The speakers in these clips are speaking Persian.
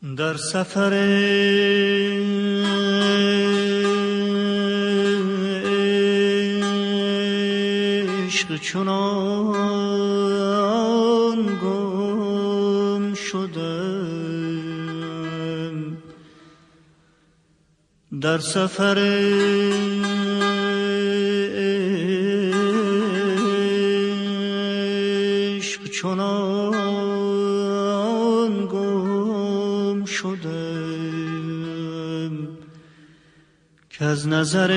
در سفر عشق چنان گم شدم، در سفر عشق چنان گم شدم که از نظر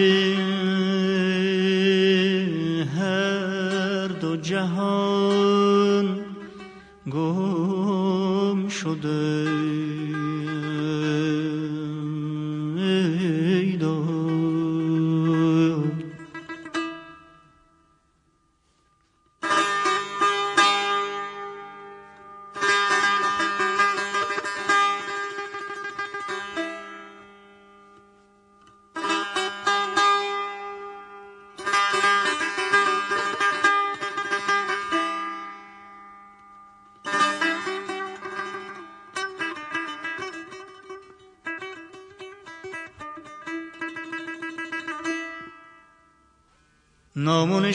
هر دو جهان گم شدم. نام و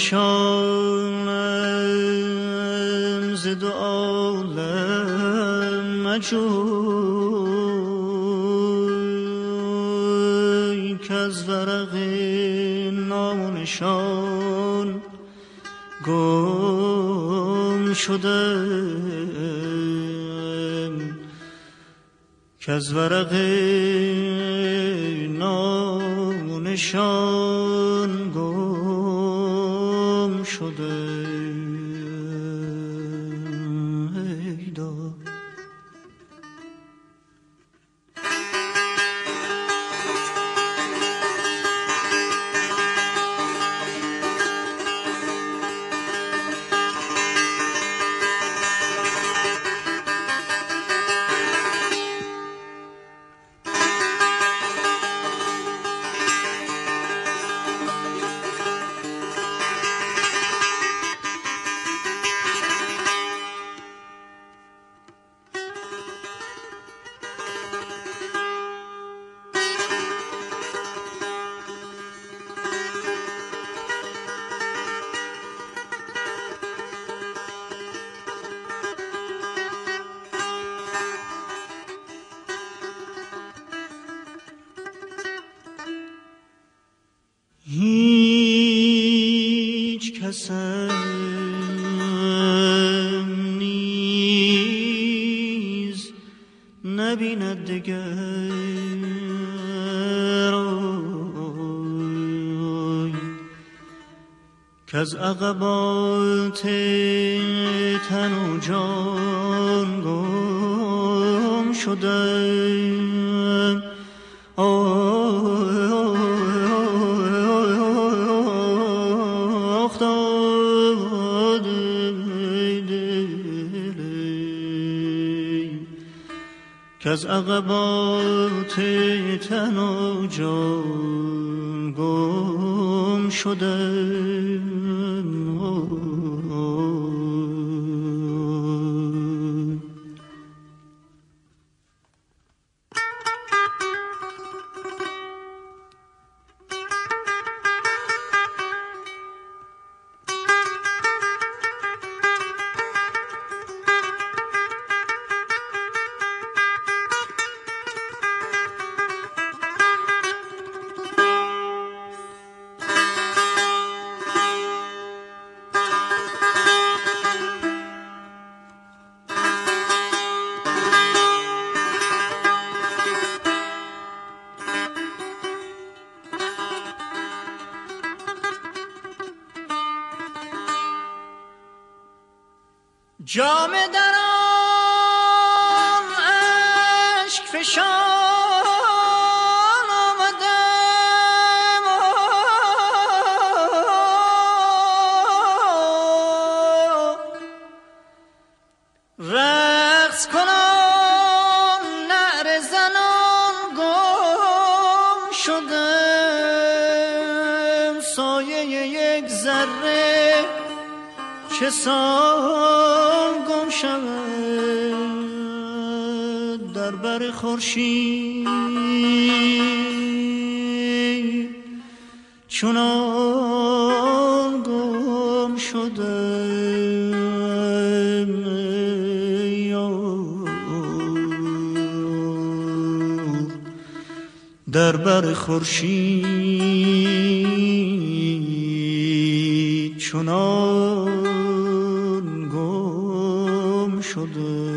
نشانم ز دو عالم مجوی، که از ورق نام و نشان گم شدم، که از ورق نام و نشان گم شده. هیچ کسم نیز نبیند دگر، که از عقبات تن و جان گم شدم. که از عقبات تن و جان گم شدم. جام در آن اشک فشان آمدم، رقص کنان نعره زنان گم شدم. سایه یک ذره چه سان گم شود در بر خورشید چنان گم شدم در بر خورشید چنان گم شدم.